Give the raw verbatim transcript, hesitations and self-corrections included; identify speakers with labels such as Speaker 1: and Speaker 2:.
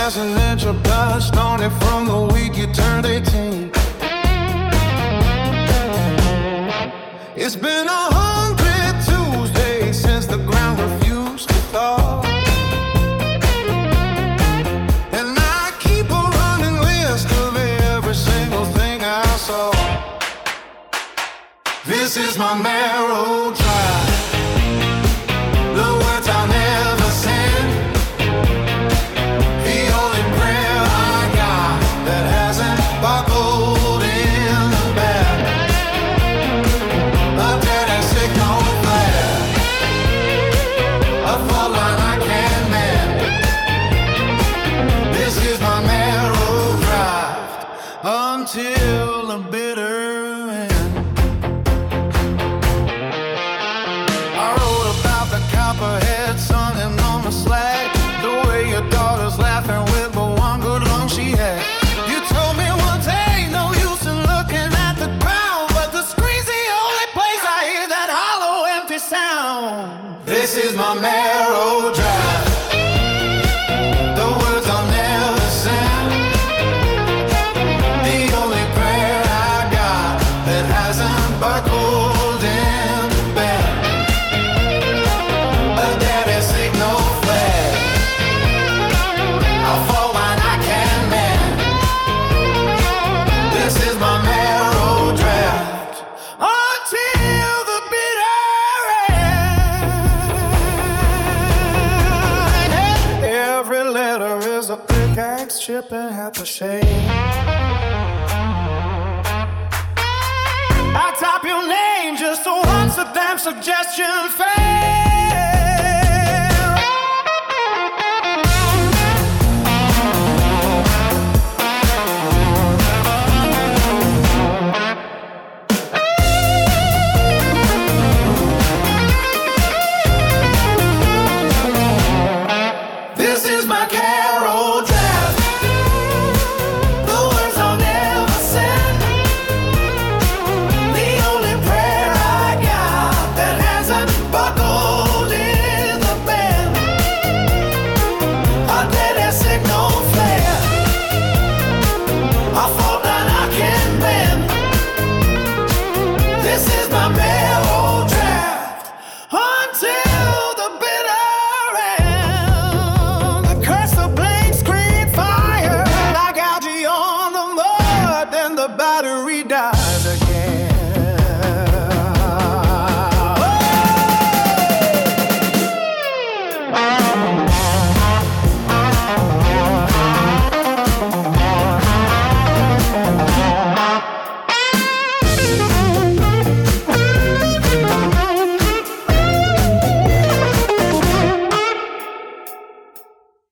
Speaker 1: hasn't let your blood started from the week you turned eighteen. It's been a hungry Tuesday since the ground refused to thaw. And I keep a running list of every single thing I saw. This is my marrow drive. The words I'll never send. The only prayer I got that hasn't buckled in the back. A dirty signal flare. A fault line I can't mend. This is my marrow drive until the bitter end. Copperhead son and on the slag. The way your daughter's laughing with the one good lung she had. You told me once, ain't no use in looking at the ground, but the screen's the only place I hear that hollow, empty sound. This is my marrow drive. The words I'll never send. The only prayer I got that hasn't buckled in bed. Chipping at the shade. I type your name just so once the damn suggestion fades.